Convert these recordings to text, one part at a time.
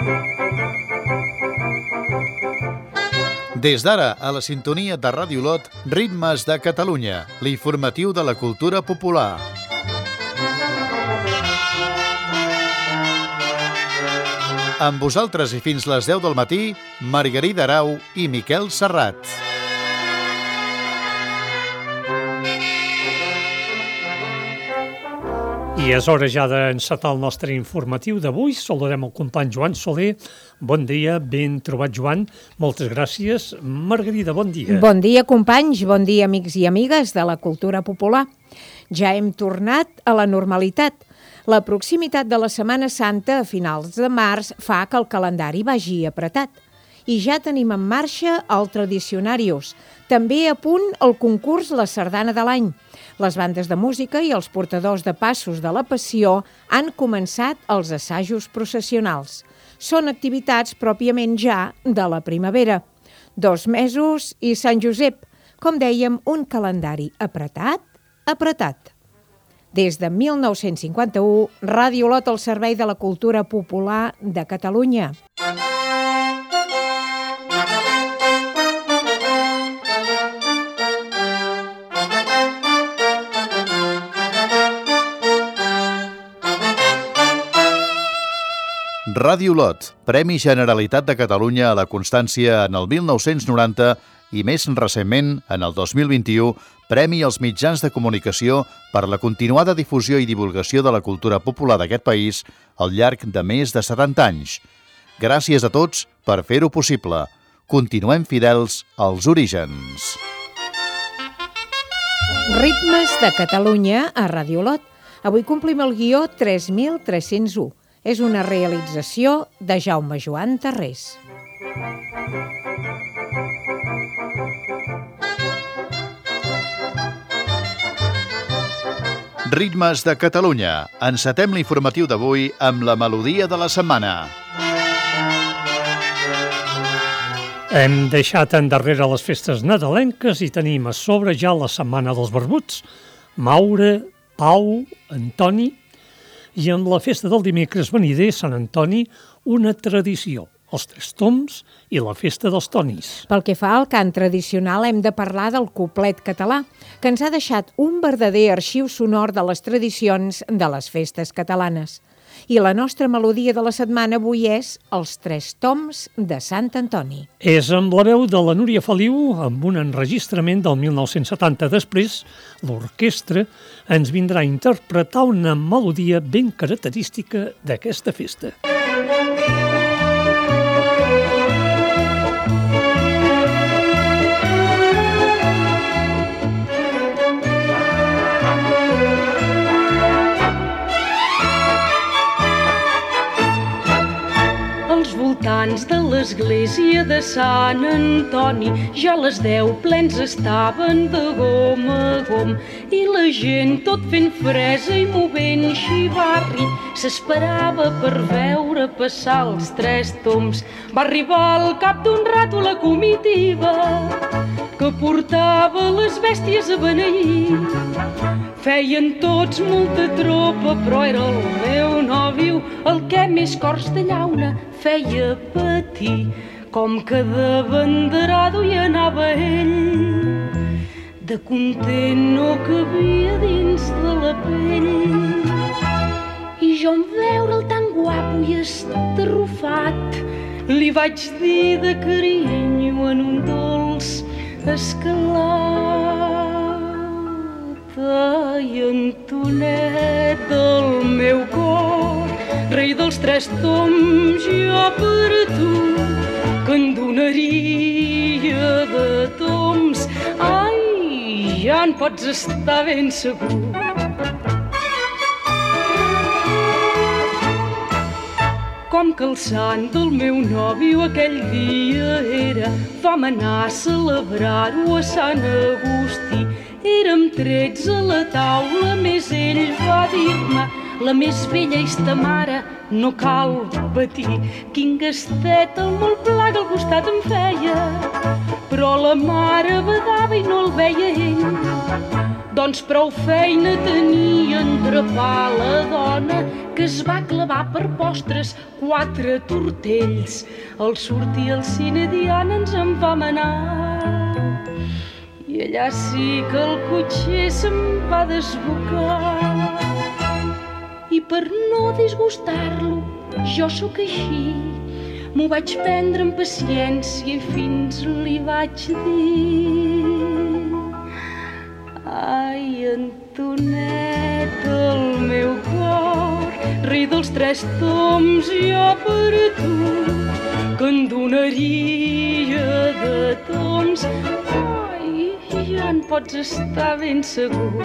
Des d'ara, a la sintonia de Ràdio Olot, Ritmes de Catalunya, l'informatiu de la cultura popular. Amb vosaltres i fins les 10 del matí, Margarida Arau i Miquel Serrat. I és hora ja d'encetar el nostre informatiu d'avui. Saludarem el company Joan Soler. Bon dia, ben trobat, Joan. Moltes gràcies. Margarida, bon dia. Bon dia, companys. Bon dia, amics i amigues de la cultura popular. Ja hem tornat a la normalitat. La proximitat de la Setmana Santa a finals de març fa que el calendari vagi apretat. I ja tenim en marxa el Tradicionarius. També a punt el concurs La Sardana de l'Any. Les bandes de música i els portadors de passos de la Passió han començat els assajos processionals. Són activitats pròpiament ja de la primavera. 2 mesos i Sant Josep. Com dèiem, un calendari apretat. Des de 1951, Ràdio Olot al servei de la cultura popular de Catalunya. Ràdio Olot, Premi Generalitat de Catalunya a la Constància en el 1990 i més recentment, en el 2021, Premi als mitjans de comunicació per la continuada difusió i divulgació de la cultura popular d'aquest país al llarg de més de 70 anys. Gràcies a tots per fer-ho possible. Continuem fidels als orígens. Ritmes de Catalunya a Ràdio Olot. Avui complim el guió 3301. És una realització de Jaume Joan Tarrés. Ritmes de Catalunya. Encetem l'informatiu d'avui amb la melodia de la setmana. Hem deixat endarrere les festes nadalenques i tenim a sobre ja la Setmana dels Barbuts. Maure, Pau, Antoni... I amb la festa del dimecres venider, Sant Antoni, una tradició, els 3 toms i la festa dels tonis. Pel que fa al cant tradicional, hem de parlar del coplet català, que ens ha deixat un verdader arxiu sonor de les tradicions de les festes catalanes. I la nostra melodia de la setmana avui és els 3 toms de Sant Antoni. És amb la veu de la Núria Feliu, amb un enregistrament del 1970. Després, l'orquestra ens vindrà a interpretar una melodia ben característica d'aquesta festa. Voltants de l'església de Sant Antoni ja les 10 plens estaven de gom a gom i la gent tot fent fresa i movent xivarri s'esperava per veure passar els 3 toms. Va arribar al cap d'un rato la comitiva que portava les bèsties a beneir. Feien tots molta tropa, però era el meu nòvio el que més cors de llauna feia patir. Com que de banderado hi anava ell, de content no cabia dins de la pell. I jo en veure'l tan guapo i estarrufat, li vaig dir de carinyo en un dolç escalat. Ai, Antonet del meu cor, rei dels 3 toms, jo per tu, que en donaria de toms. Ai, ja en pots estar ben segur. Com que el sant del meu nòvio aquell dia era, vam anar a celebrar-ho a Sant Agustí. Érem 13 a la taula, més ell va dir-me: la més bella és ta mare, no cal patir. Quin gastet el molt plaga al costat em feia, però la mare badava i no el veia ell. Doncs prou feina tenia en drapar la dona, que es va clavar per postres 4 tortells. Al sortir al cine Diana ens en vam anar i allà sí que el cotxer se'm va desbocar. I per no disgustar-lo, jo sóc així, m'ho vaig prendre amb paciència i fins li vaig dir: ai, Antonet, el meu cor, rei dels 3 toms, jo per tu, que en donaria de tons. Ai, ja en pots estar ben segur.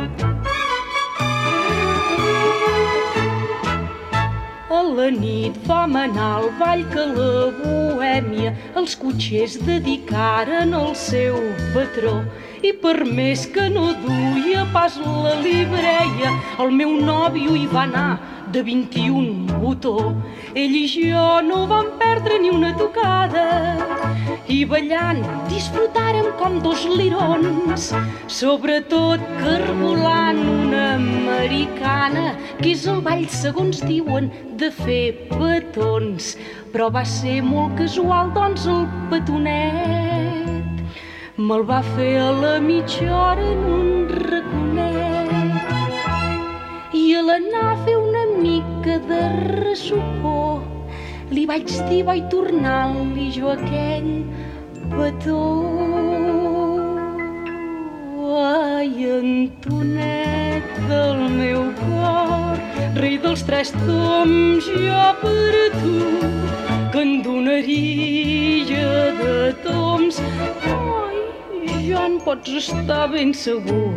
A la nit vam anar al ball que la bohèmia els cotxers dedicaren al seu patró. I per més que no duia pas la libreia, el meu nòvio hi va anar de 21 botó. Ell i jo no vam perdre ni una tocada i ballant disfrutàrem com 2 lirons, sobretot cargolant una americana, que és el ball, segons diuen, de fer petons. Però va ser molt casual, doncs el petonet me'l va fer a la mitja hora en un raconet. I a l'anar a fer una mica de ressupor li vaig dir, vaig tornar-li jo aquell petó. Ai, Antonet del meu cor, rei dels 3 toms, jo per tu, que en donaria de toms. Ai, ja en pots estar ben segur.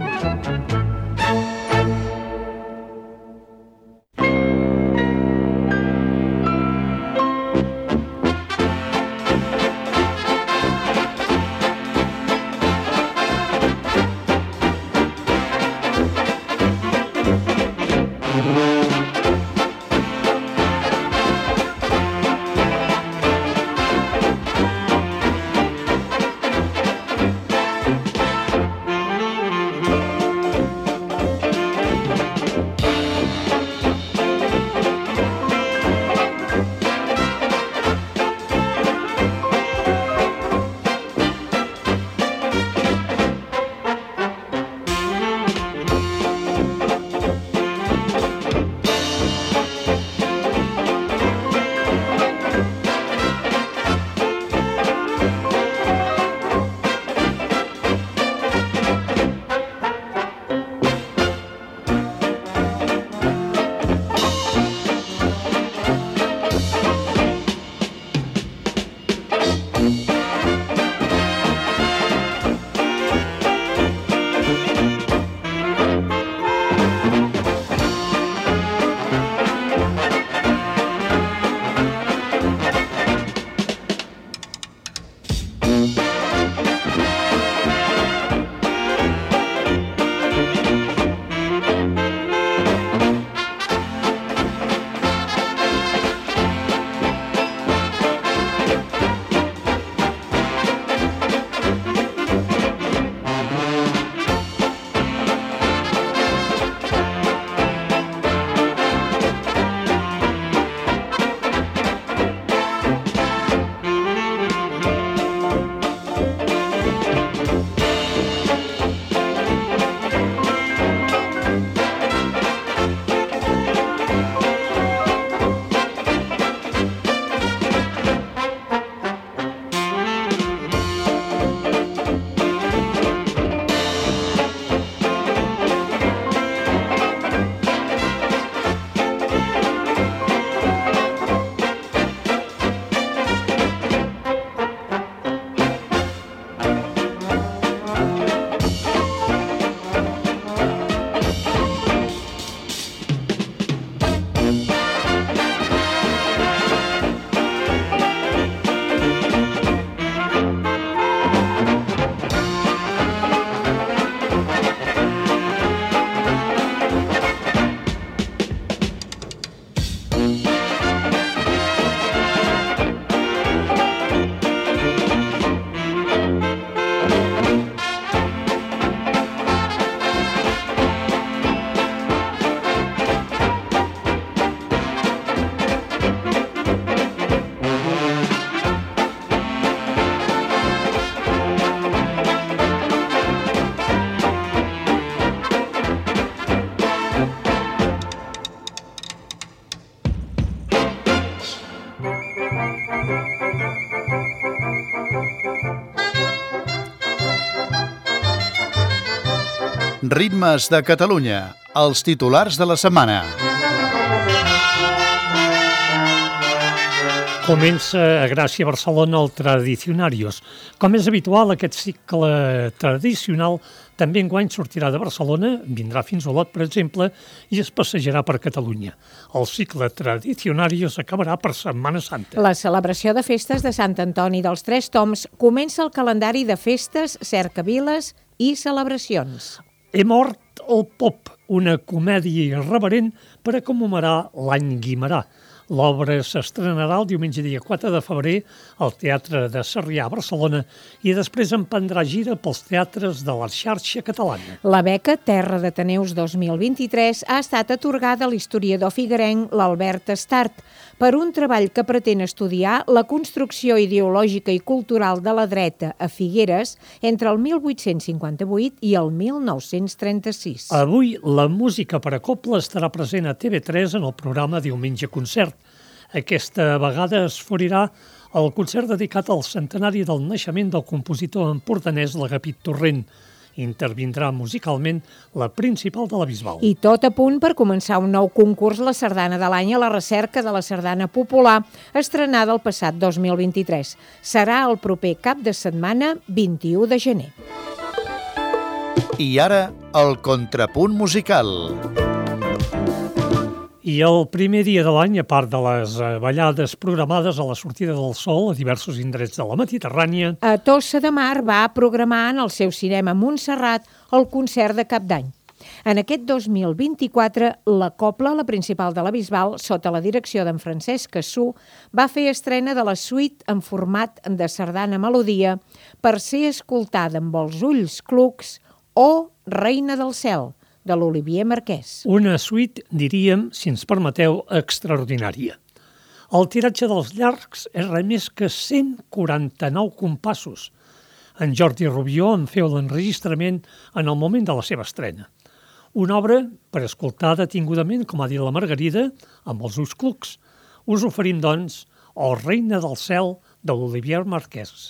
Ritmes de Catalunya, els titulars de la setmana. Comença a Gràcia, Barcelona, el Tradicionarios. Com és habitual, aquest cicle tradicional també enguany sortirà de Barcelona, vindrà fins a Olot, per exemple, i es passejarà per Catalunya. El cicle Tradicionarios acabarà per Setmana Santa. La celebració de festes de Sant Antoni dels Tres Toms comença el calendari de festes, cercaviles i celebracions. He mort el pop, una comèdia irreverent per a commemorar l'any Guimerà. L'obra s'estrenarà el diumenge dia 4 de febrer al Teatre de Sarrià, a Barcelona, i després emprendrà gira pels teatres de la xarxa catalana. La beca Terra d'Ateneus 2023 ha estat atorgada a l'historiador figuerenc l'Albert Estart per un treball que pretén estudiar la construcció ideològica i cultural de la dreta a Figueres entre el 1858 i el 1936. Avui la música per a cobla estarà present a TV3 en el programa Diumenge Concert. Aquesta vegada es florirà el concert dedicat al centenari del naixement del compositor empordanès l'Agapit Torrent. Intervindrà musicalment la principal de la Bisbal. I tot a punt per començar un nou concurs, la Sardana de l'any a la recerca de la Sardana Popular, estrenada el passat 2023. Serà el proper cap de setmana, 21 de gener. I ara, el contrapunt musical. I el primer dia de l'any, a part de les ballades programades a la sortida del sol a diversos indrets de la Mediterrània, A Tossa de Mar va programar en el seu cinema Montserrat el concert de Cap d'Any. En aquest 2024, la Cobla, la principal de la Bisbal, sota la direcció d'en Francesc Cassú, va fer estrena de la suite en format de sardana melodia per ser escoltada amb els ulls clucs o Reina del Cel, de l'Olivier Marquès. una suite, diríem, si ens permeteu, extraordinària. El tiratge dels llargs és res més que 149 compassos. En Jordi Rubió en feu l'enregistrament en el moment de la seva estrena. Una obra per escoltar detingudament, com ha dit la Margarida, amb els ulls clucs. Us oferim, doncs, el Reina del Cel de l'Olivier Marquès.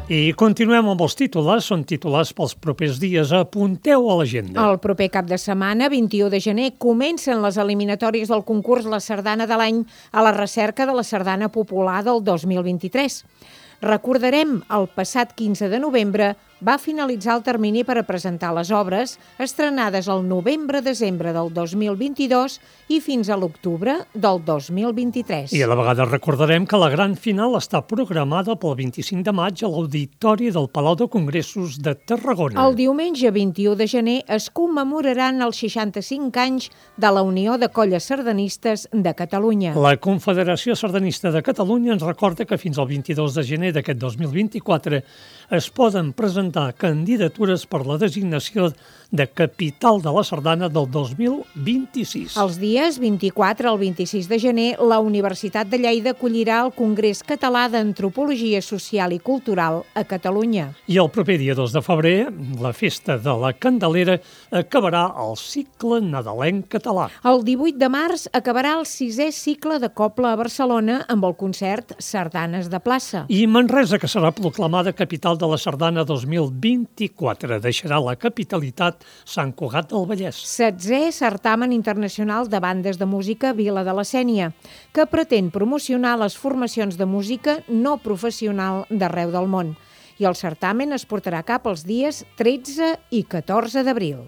I continuem amb els titulars, són titulars pels propers dies. Apunteu a l'agenda. El proper cap de setmana, 21 de gener, comencen les eliminatòries del concurs La Sardana de l'any a la recerca de la Sardana Popular del 2023. Recordarem, el passat 15 de novembre va finalitzar el termini per a presentar les obres estrenades el novembre-desembre del 2022 i fins a l'octubre del 2023. I a la vegada recordarem que la gran final està programada pel 25 de maig a l'Auditori del Palau de Congressos de Tarragona. El diumenge 21 de gener es commemoraran els 65 anys de la Unió de Colles Sardanistes de Catalunya. La Confederació Sardanista de Catalunya ens recorda que fins al 22 de gener d'aquest 2024 es poden presentar candidatures per la designació de capital de la sardana del 2026. Els dies 24 al 26 de gener, la Universitat de Lleida acollirà el Congrés Català d'Antropologia Social i Cultural a Catalunya. I el proper dia 2 de febrer, la Festa de la Candelera acabarà el cicle nadalenc català. El 18 de març acabarà el 6è cicle de Cobla a Barcelona amb el concert Sardanes de Plaça. I Manresa, que serà proclamada capital de la sardana 2024, deixarà la capitalitat Sant Cugat del Vallès. 16è Certamen Internacional de Bandes de Música Vila de la Sénia, que pretén promocionar les formacions de música no professional d'arreu del món. I el certamen es portarà a cap els dies 13 i 14 d'abril.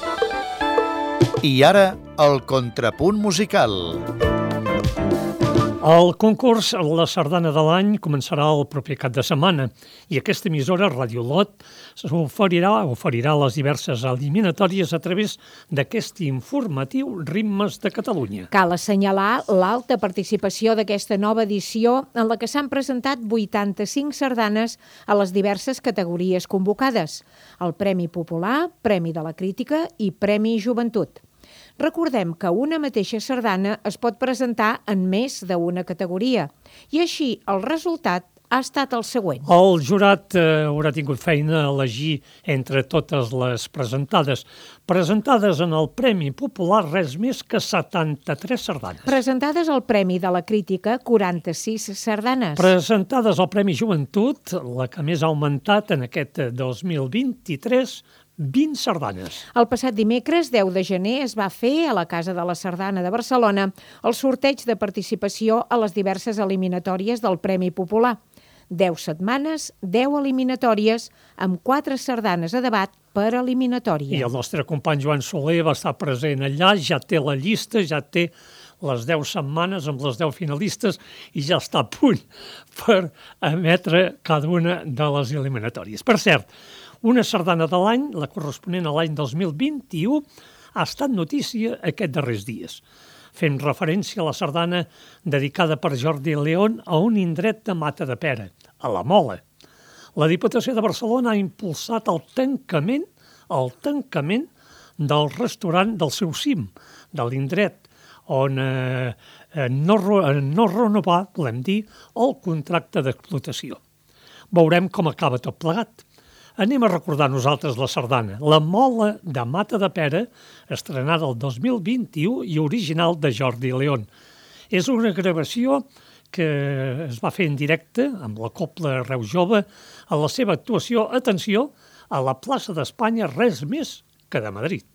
I ara, el contrapunt musical. El concurs La Sardana de l'any començarà el proper cap de setmana i aquesta emissora, Radio Lot, oferirà les diverses eliminatòries a través d'aquest informatiu Ritmes de Catalunya. Cal assenyalar l'alta participació d'aquesta nova edició en la que s'han presentat 85 sardanes a les diverses categories convocades: el Premi Popular, Premi de la Crítica i Premi Joventut. Recordem que una mateixa sardana es pot presentar en més d'una categoria i així el resultat ha estat el següent. El jurat haurà tingut feina a elegir entre totes les presentades. Presentades en el Premi Popular res més que 73 sardanes. Presentades al Premi de la Crítica, 46 sardanes. Presentades al Premi Joventut, la que més ha augmentat en aquest 2023, 20 sardanes. El passat dimecres, 10 de gener, es va fer a la Casa de la Sardana de Barcelona el sorteig de participació a les diverses eliminatòries del Premi Popular. 10 setmanes, 10 eliminatòries, amb 4 sardanes a debat per eliminatòria. I el nostre company Joan Soler va estar present allà, ja té la llista, ja té les 10 setmanes amb les 10 finalistes i ja està a punt per emetre cada una de les eliminatòries. Per cert, una sardana de l'any, la corresponent a l'any 2021, ha estat notícia aquests darrers dies, fent referència a la sardana dedicada per Jordi León a un indret de Matadepera, a la Mola. La Diputació de Barcelona ha impulsat el tancament del restaurant del seu cim, de l'indret, on no renovar, volem dir, el contracte d'explotació. Veurem com acaba tot plegat. Anem a recordar nosaltres la sardana, La Mola de Matadepera, estrenada el 2021 i original de Jordi León. És una gravació que es va fer en directe amb la Cobla Reus Jove a la seva actuació, atenció, a la plaça d'Espanya, res més que de Madrid.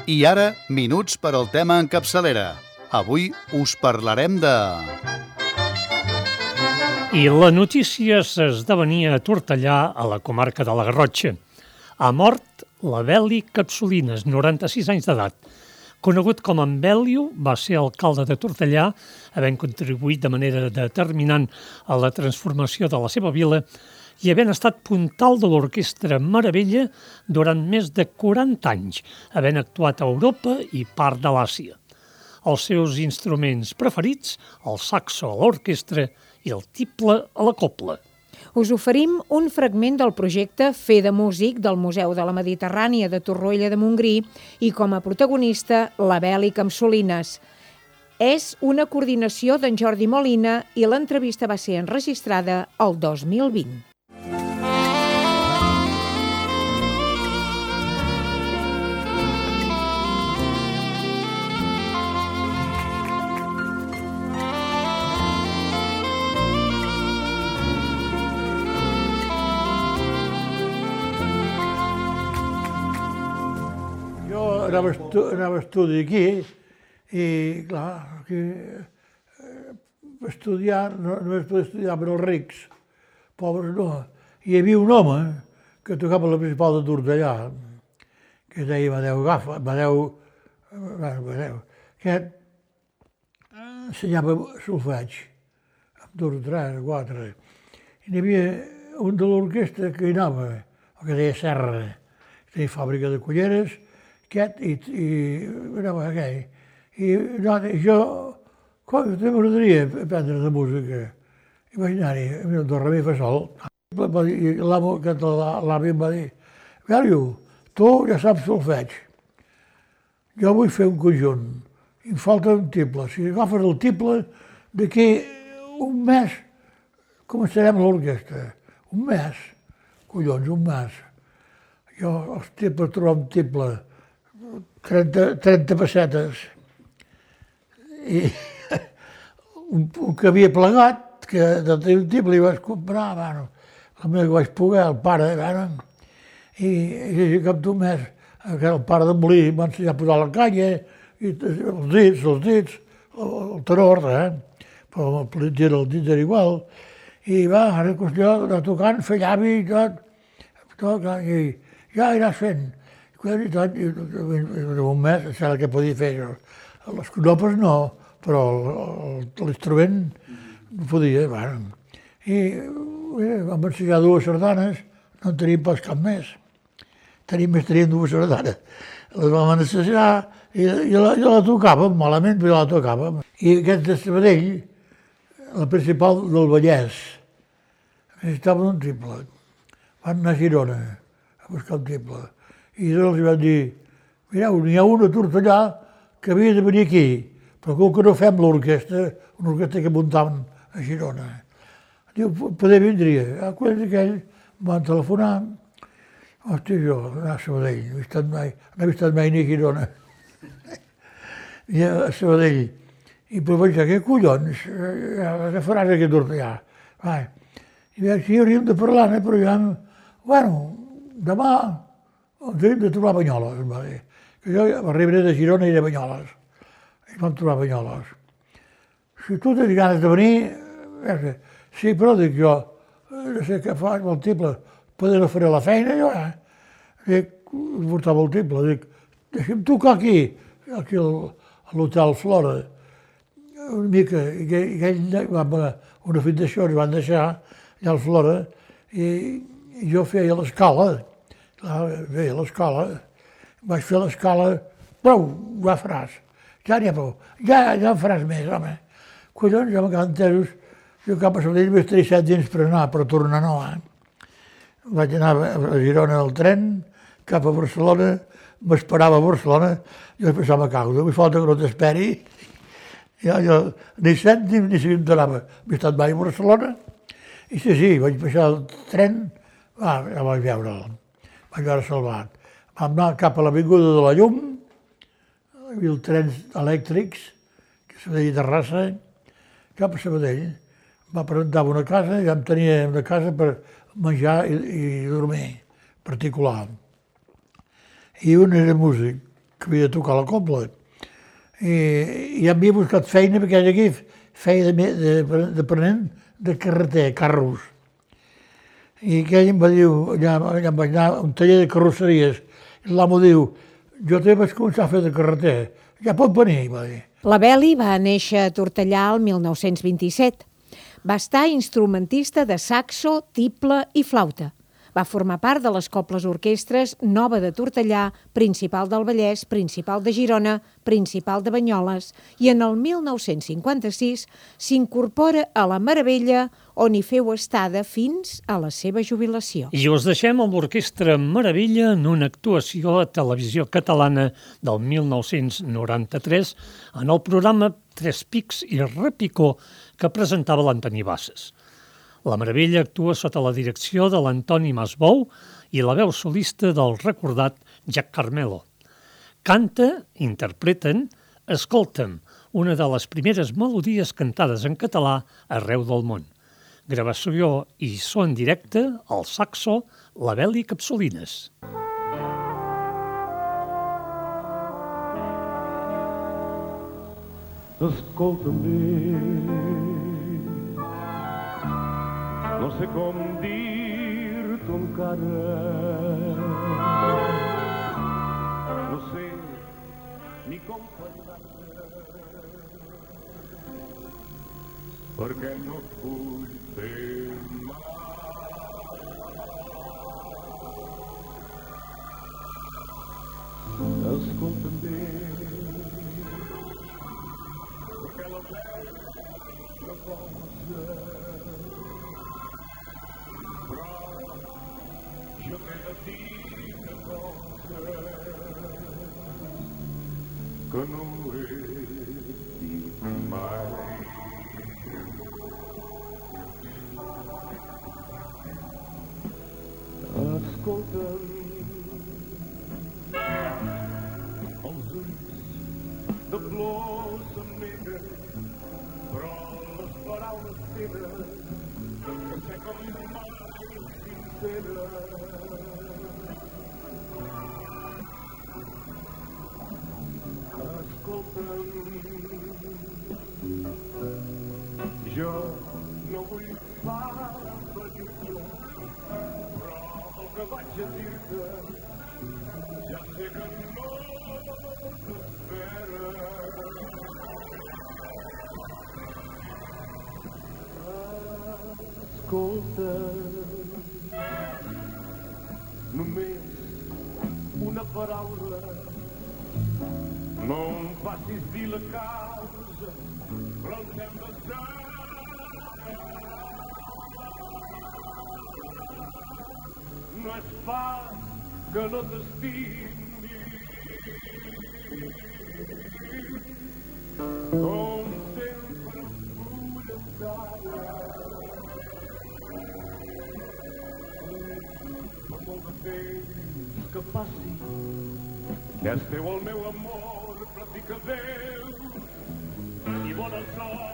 I ara, minuts per al tema en capçalera. Avui us parlarem de... I la notícia s'esdevenia a Tortellà, a la comarca de la Garrotxa. Ha mort l'Abeli Capsolines, 96 anys d'edat. Conegut com en Bèlio, va ser alcalde de Tortellà, havent contribuït de manera determinant a la transformació de la seva vila i havent estat puntal de l'Orquestra Meravella durant més de 40 anys, havent actuat a Europa i part de l'Àsia. Els seus instruments preferits, el saxo a l'orquestra i el tiple a la copla. Us oferim un fragment del projecte Fer de Músic del Museu de la Mediterrània de Torroella de Montgrí i com a protagonista l'Abeli Capsolines. És una coordinació d'en Jordi Molina i l'entrevista va ser enregistrada el 2020. Anava a estudi aquí i, clar, aquí estudiar, només podia estudiar per als rics, pobres no. Hi havia un home que tocava la principal de Tortellà, que es deia Amadeu, que ensenyava solfeig, amb 2, 3, 4. I n'hi havia un de l'orquestra que hi anava, el que deia Serra, tenia fàbrica de culleres, i anava aquell. I jo, també m'agradaria aprendre de música. I vaig anar-hi, do, re, mi, fa, sol. I l'amo, l'avi em va dir, Bèlio, tu ja saps solfeig. Jo vull fer un conjunt. Em falta un tiple. Si agafes el tiple, d'aquí un mes començarem l'orquestra. Un mes. Collons, un mes. Jo, els tiples, trobar un tiple, 30 pessetes. I un que havia plegat, que de tenir un tiple, li vaig comprar, bueno, el meu que vaig poder, el pare, i cap d'un mes, el pare de Molí m'ha ensenyat a posar la canya, i els dits, el tenor, però el dit era igual. I va, ara qüestió de tocant, fer llavi i tot, i ja aniràs fent. I tot, un mes, sembla que podia fer això. Les conopes no, però l'instrument no podia. I vam ensenyar 2 sardanes, no en teníem pas cap més. Teníem 2 sardanes. Les vam ensenyar i jo la tocàvem, malament, però la tocàvem. I aquest de Sabadell, la principal del Vallès, necessitaven un triple. Van anar a Girona a buscar un triple. I els van dir, mireu, n'hi ha un a Tortellà que havia de venir aquí, però com que no fem l'orquestra, una orquestra que muntàvem a Girona. Diu, poder vindria. Aquell van telefonar. Hòstia, jo, anar a Sabadell, no he estat mai ni a Girona. I a Sabadell. I però vaig dir, què collons, què faràs aquí a Tortellà? I vaig dir, hauríem de parlar, però ja, bueno, demà ens hem de trobar a Banyoles, em va dir. Que jo arribaré de Girona i de Banyoles. I vam trobar a Banyoles. Si tu tens ganes de venir, sí, però dic jo, no sé què faig amb el tiple, poder no faré la feina jo, Dic, portava el tiple, dic, deixa'm tocar aquí a l'Hotel Flora, una mica, i aquell una fundació ens van deixar allà al Flora, i jo feia l'escala, feia l'escala, vaig fer l'escala, prou, ja faràs, ja n'hi ha prou, ja en faràs més, home. Collons, ja m'acaben entesos, jo cap a Sabadell vaig tenir 7 dies per anar, per tornar no, Vaig anar a Girona al tren, cap a Barcelona, m'esperava a Barcelona, jo pensava, cago, no m'hi falta que no t'esperi. Jo ni cèntim ni si em donava. M'he estat mai a Barcelona, i sí, vaig baixar el tren, ja vaig veure'l. Vaig veure salvat. Vam anar cap a l'Avinguda de la Llum, hi havia trens elèctrics, que se deia Terrassa, cap a Sabadell. Va presentar una casa, ja em tenia una casa per menjar i dormir, particular. I un era músic, que havia de tocar la cobla. I havia buscat feina perquè aquí feia d'aprenent de carreter, carros. I aquell em va dir, allà em vaig anar a un taller de carrosseries, i l'amo diu, jo també vaig començar a fer de carreter, ja pot venir, va dir. La Beli va néixer a Tortellà el 1927. Va estar instrumentista de saxo, tible i flauta. Va formar part de les cobles orquestres Nova de Tortellà, Principal del Vallès, Principal de Girona, Principal de Banyoles i en el 1956 s'incorpora a la Meravella, on hi feu estada fins a la seva jubilació. I us deixem amb l'Orquestra Meravella en una actuació a Televisió Catalana del 1993 en el programa Tres Pics i Repicó que presentava l'Antoni Bassas. La Meravella actua sota la direcció de l'Antoni Masbou i la veu solista del recordat Jack Carmelo. Canta, interpreten, escolta'm, una de les primeres melodies cantades en català arreu del món. Gravació i so en directe, al saxo, la Beli Capsolines. Escolta'm bé, no sé com dir-t'ho encara, no sé ni com parlar-te, perquè no et vull fer mal. Escolta'm bé, perquè la veu no posa, jo t'he de dir una cosa que no he dit mai. Escolta'm, els ulls de flors em neguen, però les paraules teves que sé com mai sinceres. Escolta'm, jo no vull parir-te, però el que vaig a dir-te ja sé que no t'espera. Escolta, només una paraula, no em facis dir la causa, però ens hem de ser. No és pas que no t'estimi, com sempre vull encara. Per molt de temps que passi, és teu el meu amor, practica Déu i bona sort.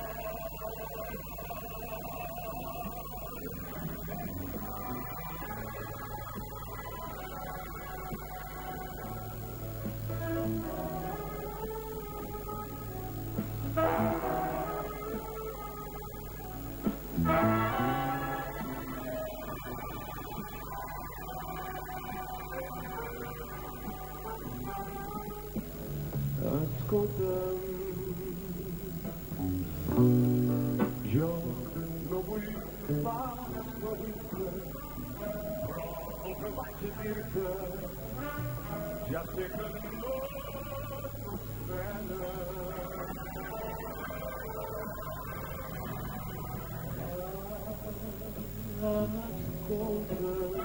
Escolta'm, jo no vull parir-te, però el que vaig a dir-te ja sé que no t'espera. Escolta'm,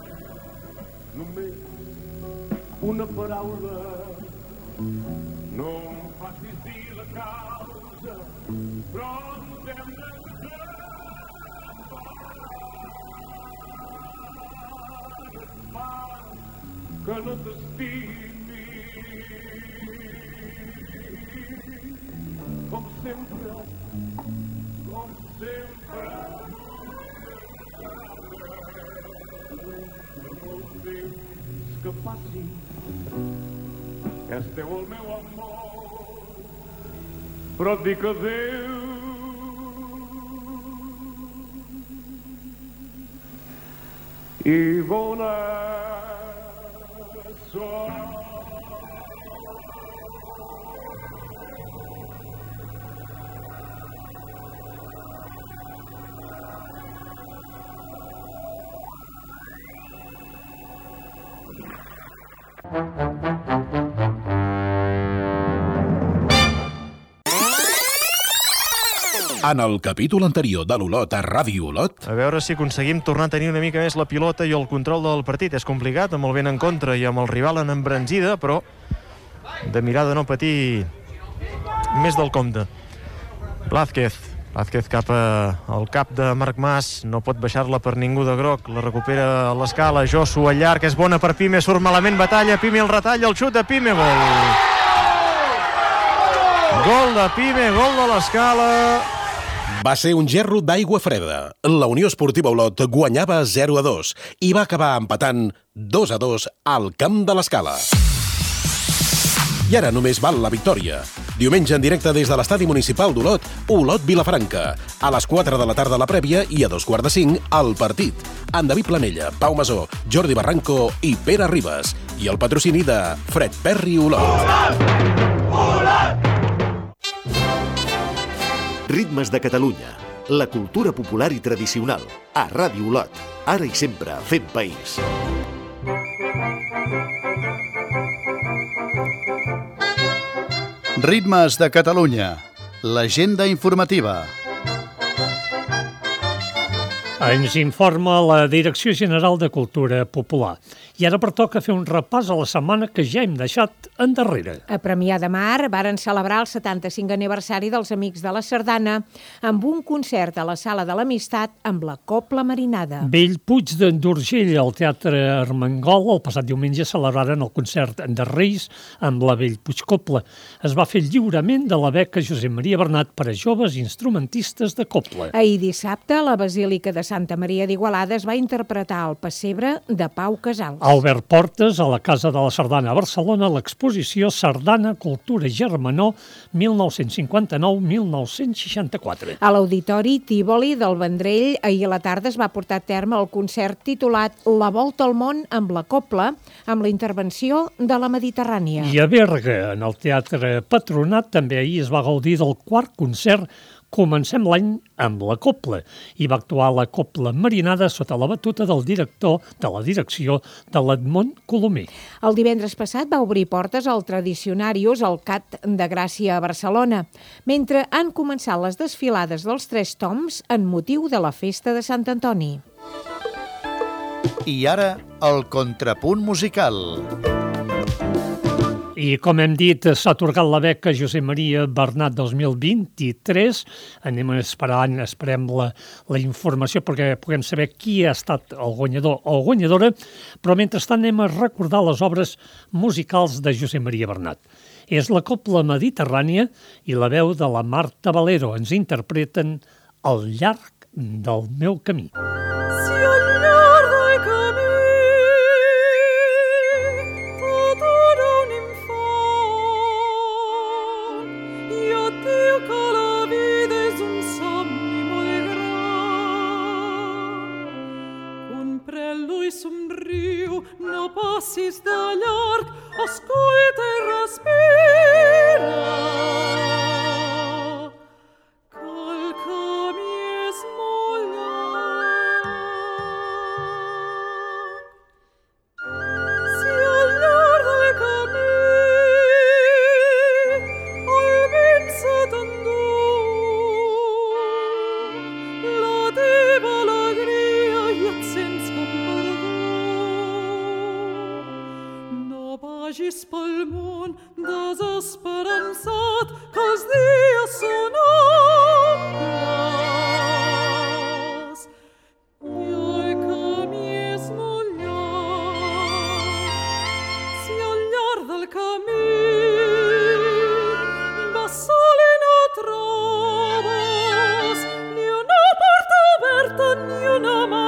només una paraula, no em facis dir la causa, però ens hem de separar, que no t'estimi, com sempre, com sempre. Per molt temps que passi, Esteu el meu amor, però et dic adéu. I bona sort. En el capítol anterior de l'Olot a Ràdio Olot... A veure si aconseguim tornar a tenir una mica més la pilota i el control del partit. És complicat, amb el vent en contra i amb el rival en embranzida, però de mirar de no patir més del compte. Blázquez cap al cap de Marc Mas, no pot baixar-la per ningú de groc, la recupera a l'escala, Josu al llarg, és bona per Pime, surt malament, batalla, Pime el retalla, el xut de Pime, gol! Gol de Pime, gol de l'escala... Va ser un gerro d'aigua freda. La Unió Esportiva Olot guanyava 0-2 i va acabar empatant 2-2 al camp de l'Escala. I ara només val la victòria. Diumenge en directe des de l'estadi municipal d'Olot, Olot-Vilafranca. A les 4 de la tarda la prèvia i a 2:45 el partit. Amb David Planella, Pau Masó, Jordi Barranco i Pere Ribas. I el patrocini de Fred Perry Olot. Olot! Ritmes de Catalunya, la cultura popular i tradicional, a Ràdio Olot, ara i sempre fent país. Ritmes de Catalunya, l'agenda informativa. Ens informa la Direcció General de Cultura Popular. I ara pertoca fer un repàs a la setmana que ja hem deixat endarrere. A Premià de Mar varen celebrar el 75 aniversari dels Amics de la Sardana amb un concert a la Sala de l'Amistat amb la Cobla Marinada. Bellpuig d'Urgell, al Teatre Armengol, el passat diumenge celebraren el concert de Reis amb la Bellpuig Cobla. Es va fer el lliurament de la beca Josep Maria Bernat per a joves instrumentistes de cobla. Ahir dissabte, la Basílica de Santa Maria d'Igualada es va interpretar el Pessebre de Pau Casals. Albert Portes, a la Casa de la Sardana a Barcelona, l'exposició Sardana, Cultura i Germanor, 1959-1964. A l'Auditori Tívoli del Vendrell, ahir a la tarda es va portar a terme el concert titulat La Volta al Món amb la Cobla, amb la intervenció de la Mediterrània. I a Berga, en el Teatre Patronat, també ahir es va gaudir del quart concert Comencem l'any amb la Cobla, i va actuar la Cobla Marinada sota la batuta del director de la direcció de l'Edmond Colomer. El divendres passat va obrir portes al Tradicionarius al Cat de Gràcia a Barcelona, mentre han començat les desfilades dels 3 toms en motiu de la festa de Sant Antoni. I ara, el contrapunt musical. I com hem dit, s'ha atorgat la beca Josep Maria Bernat 2023. Esperem la informació perquè puguem saber qui ha estat el guanyador o guanyadora, però mentrestant anem a recordar les obres musicals de Josep Maria Bernat. És la Cobla Mediterrània i la veu de la Marta Valero. Ens interpreten Al llarg del meu camí. Somriu, no passis de llarg, escolta i respira. Que el camí és molt llarg. Si al llarg del camí el vent se t'endú, la teva alegria i et sents com vagis pel món desesperançat, que els dies són ombres i el camí és molt llarg. Si al llarg del camí vas sol i no trobes ni una porta oberta ni una mà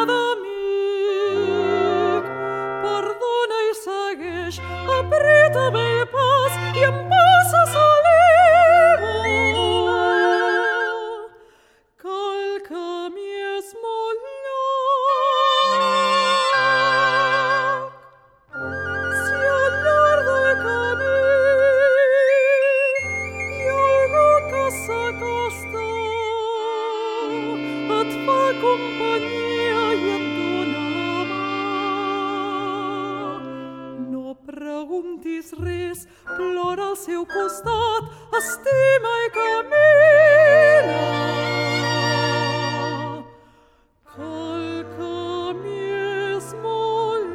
d'amic, perdona i segueix, apreta bé el pas, companyia i et dóna la mà. No preguntis res, plora al seu costat, estima i camina. Que el camí és molt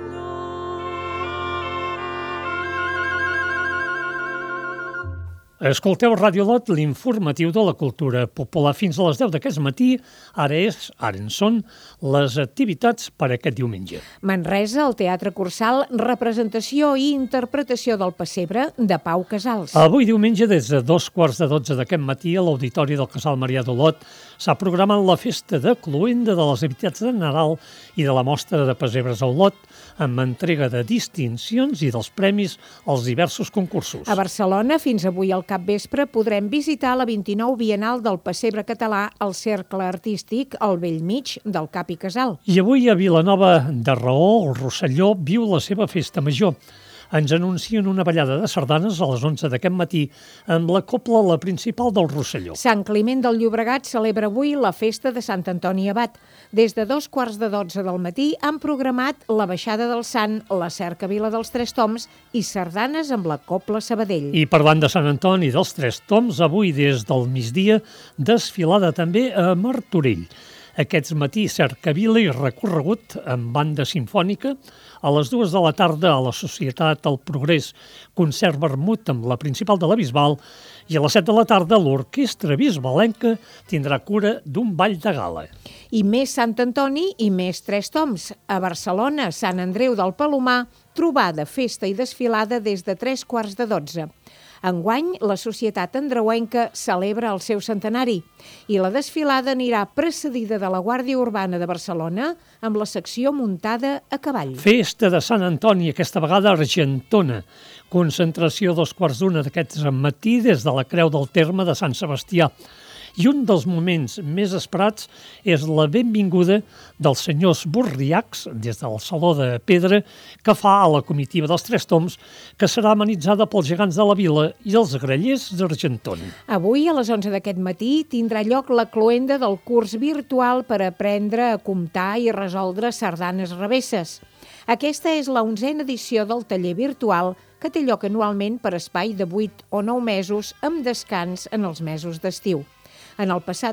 llarg. Escolteu Ràdio Lot, l'informatiu de la cultura popular. Fins a les 10 d'aquest matí, ara en són les activitats per aquest diumenge. Manresa, el Teatre Cursal, representació i interpretació del Pessebre de Pau Casals. Avui diumenge, des de 2:15 d'aquest matí, a l'Auditori del Casal Marià d'Olot, s'ha programat la festa de cloenda de les activitats de Nadal i de la mostra de pessebres a Olot, amb entrega de distincions i dels premis als diversos concursos. A Barcelona, fins avui al capvespre, podrem visitar la 29 Bienal del Pessebre Català al Cercle Artístic al bell mig del Cap i Casal. I avui a Vilanova de Raó, el Rosselló viu la seva festa major. Ens anuncien una ballada de sardanes a les 11 d'aquest matí amb la cobla La Principal del Rosselló. Sant Climent del Llobregat celebra avui la festa de Sant Antoni Abat. Des de 2:15 del matí han programat la baixada del Sant, la cercavila dels Tres Toms i sardanes amb la cobla Sabadell. I parlant de Sant Antoni dels Tres Toms, avui des del migdia desfilada també a Martorell. Aquest matí cercavila i recorregut amb banda simfònica. A les 2 de la tarda a la Societat El Progrés, concert vermut amb la Principal de la Bisbal, i a les 7 de la tarda l'Orquestra Bisbalenca tindrà cura d'un ball de gala. I més Sant Antoni i més Tres Toms. A Barcelona, Sant Andreu del Palomar, trobada, festa i desfilada des de 3:15. Enguany, la Societat Andreuenca celebra el seu centenari i la desfilada anirà precedida de la Guàrdia Urbana de Barcelona amb la secció muntada a cavall. Festa de Sant Antoni, aquesta vegada a Argentona. Concentració a 2:15 d'aquest matí des de la Creu del Terme de Sant Sebastià. I un dels moments més esperats és la benvinguda dels senyors Borriacs des del Saló de Pedra que fa a la comitiva dels Tres Toms, que serà amenitzada pels gegants de la vila i els grallers d'Argentona. Avui, a les 11 d'aquest matí, tindrà lloc la cloenda del curs virtual per aprendre a comptar i resoldre sardanes revesses. Aquesta és la 11a edició del taller virtual que té lloc anualment per espai de 8 o 9 mesos amb descans en els mesos d'estiu. En el passat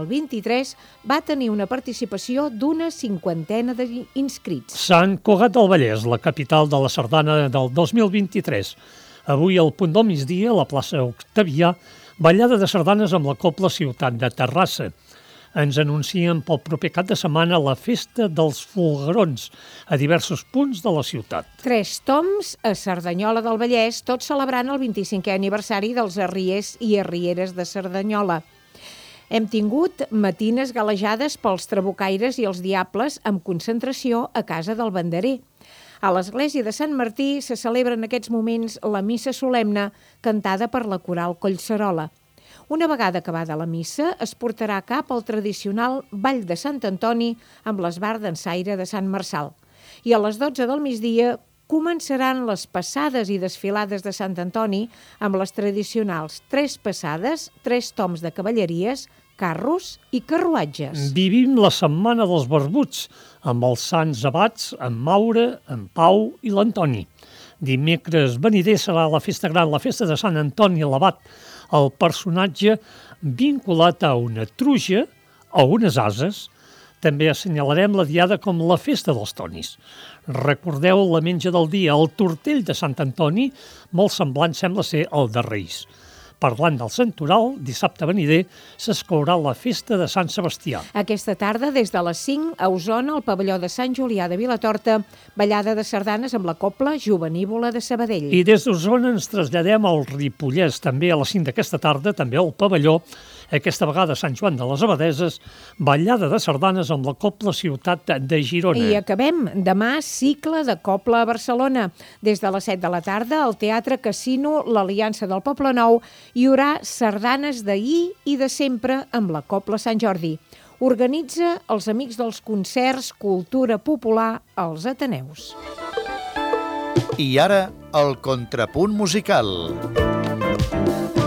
2023 va tenir una participació d'una 50ena d'inscrits. Sant Cugat del Vallès, la capital de la sardana del 2023. Avui al punt del migdia, a la plaça Octavià, ballada de sardanes amb la cobla Ciutat de Terrassa. Ens anuncien pel proper cap de setmana la festa dels Folguerons a diversos punts de la ciutat. Tres Toms a Cerdanyola del Vallès, tot celebrant el 25è aniversari dels arriers i arrieres de Cerdanyola. Hem tingut matines galejades pels trabucaires i els diables amb concentració a casa del banderer. A l'església de Sant Martí se celebra en aquests moments la missa solemne cantada per la coral Collserola. Una vegada acabada la missa es portarà a cap el tradicional Ball de Sant Antoni amb l'esbar d'ensaire de Sant Marçal. I a les 12 del migdia començaran les passades i desfilades de Sant Antoni amb les tradicionals 3 passades, 3 toms de cavalleries, carros i carruatges. Vivim la setmana dels barbuts amb els sants abats, en Maura, en Pau i l'Antoni. Dimecres venider serà la festa gran, la festa de Sant Antoni l'Abat, el personatge vinculat a una truja o unes ases. També assenyalarem la diada com la festa dels tonis. Recordeu la menja del dia, el tortell de Sant Antoni, molt semblant sembla ser el de Reis. Parlant del Santoral, dissabte venider s'escourà la festa de Sant Sebastià. Aquesta tarda, des de les 5, a Osona, al pavelló de Sant Julià de Vilatorta, ballada de sardanes amb la cobla Jovenívola de Sabadell. I des d'Osona ens traslladem al Ripollès, també a les 5 d'aquesta tarda, també al pavelló, aquesta vegada a Sant Joan de les Abadeses, ballada de sardanes amb la cobla Ciutat de Girona. I acabem demà cicle de cobla a Barcelona. Des de les 7 de la tarda, al Teatre Casino, l'Aliança del Poble Nou, hi haurà sardanes d'ahir i de sempre amb la cobla Sant Jordi. Organitza els Amics dels Concerts Cultura Popular als Ateneus. I ara, el contrapunt musical.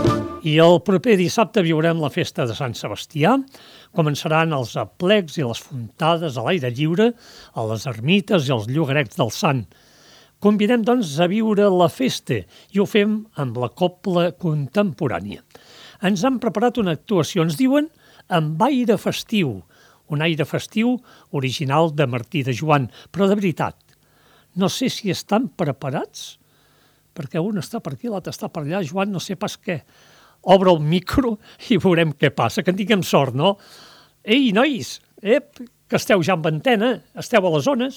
I el proper dissabte viurem la festa de Sant Sebastià. Començaran els aplecs i les fontades a l'aire lliure, a les ermites i els llogarets del Sant. Convidem, doncs, a viure la festa i ho fem amb la cobla contemporània. Ens han preparat una actuació, ens diuen, amb aire festiu, un aire festiu original de Martí de Joan, però de veritat, no sé si estan preparats, perquè un està per aquí, l'altre està per allà, Joan, no sé pas què. Obre el micro i veurem què passa, que en tinguem sort, no? Ei, nois, que esteu ja en antena, esteu a les zones.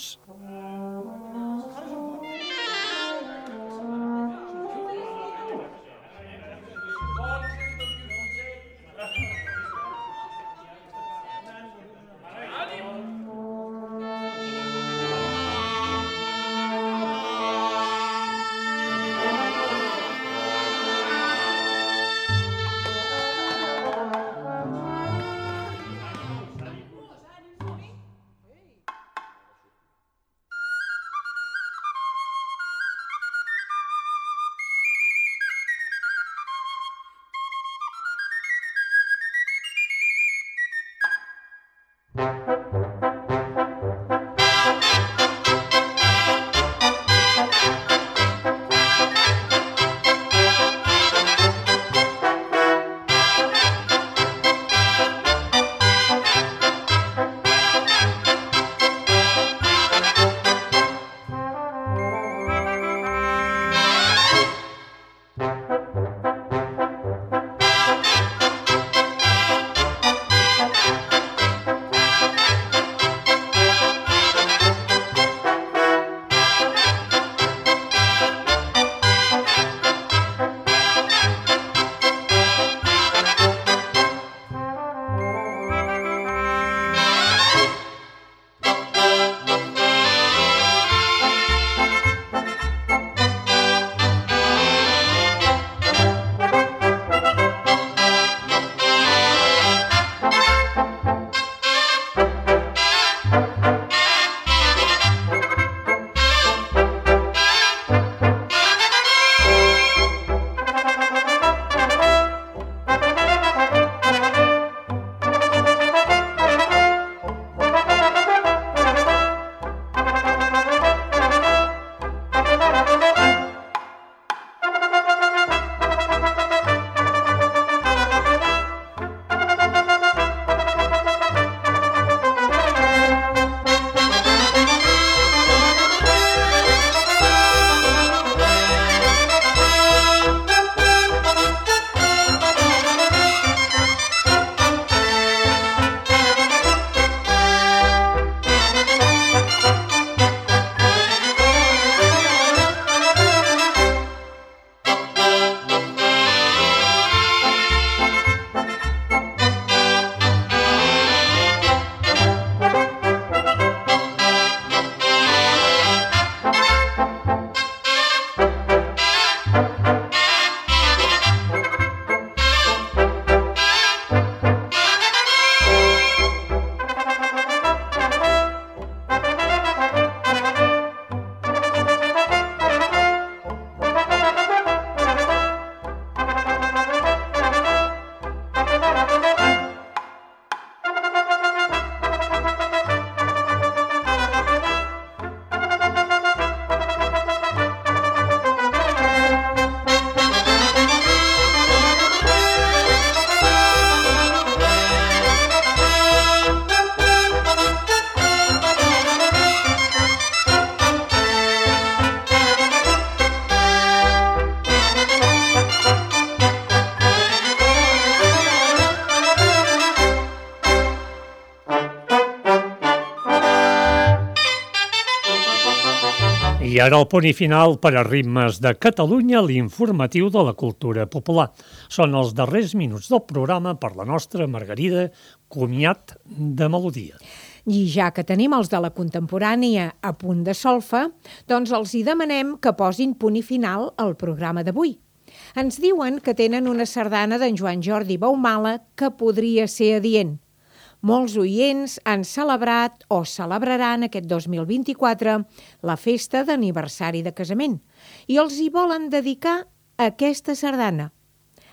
I ara el punt i final per a Ritmes de Catalunya, l'informatiu de la cultura popular. Són els darrers minuts del programa per la nostra Margarida Comiat de Melodia. I ja que tenim els de la contemporània a punt de solfa, doncs els hi demanem que posin punt i final al programa d'avui. Ens diuen que tenen una sardana d'en Joan Jordi Baumala que podria ser adient. Molts oients han celebrat o celebraran aquest 2024 la festa d'aniversari de casament i els hi volen dedicar aquesta sardana.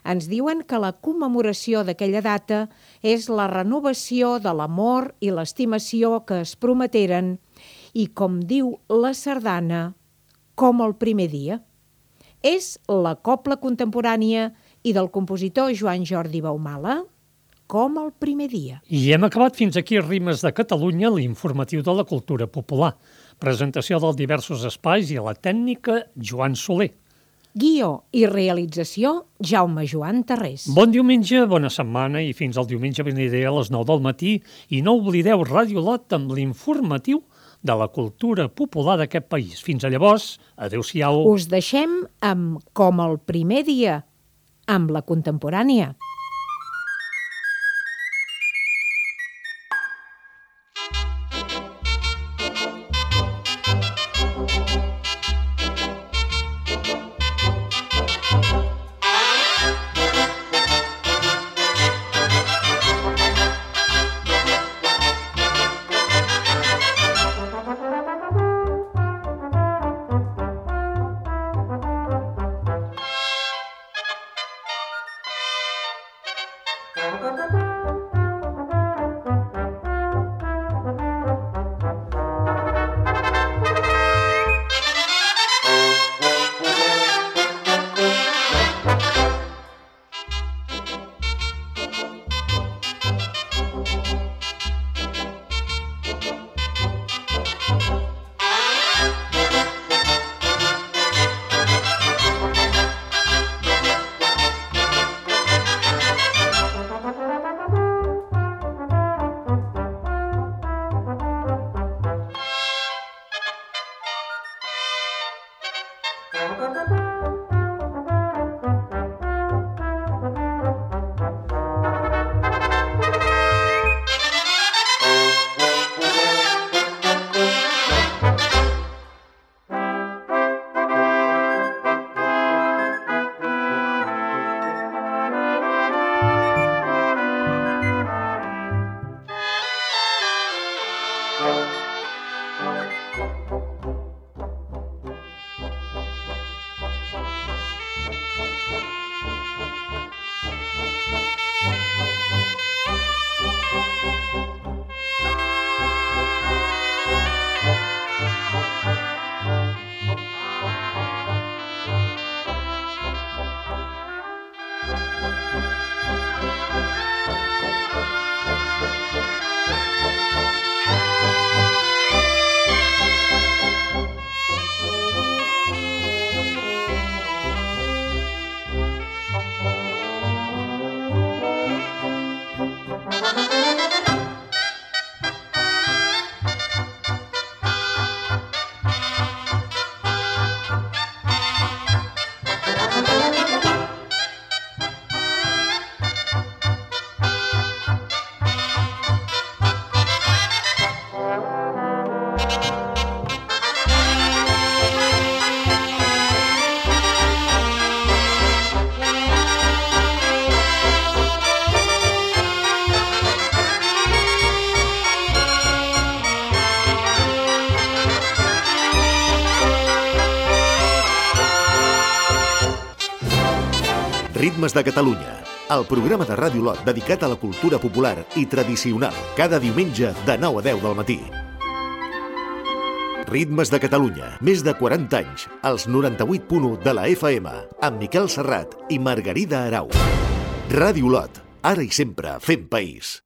Ens diuen que la commemoració d'aquella data és la renovació de l'amor i l'estimació que es prometeren i, com diu la sardana, com el primer dia. És la cobla contemporània i del compositor Joan Jordi Baumala, com el primer dia. I hem acabat fins aquí Rimes de Catalunya, l'informatiu de la cultura popular. Presentació dels diversos espais i a la tècnica Joan Soler. Guió i realització Jaume Joan Tarrés. Bon diumenge, bona setmana i fins al diumenge venidor a les 9 del matí. I no oblideu Ràdio Lot amb l'informatiu de la cultura popular d'aquest país. Fins a llavors, adeu-siau. Us deixem amb Com el primer dia, amb la contemporània. Ritmes de Catalunya, el programa de Ràdio Lot dedicat a la cultura popular i tradicional, cada diumenge de 9 a 10 del matí. Ritmes de Catalunya, més de 40 anys, als 98.1 de la FM, amb Miquel Serrat i Margarida Arau. Ràdio Lot, ara i sempre fent país.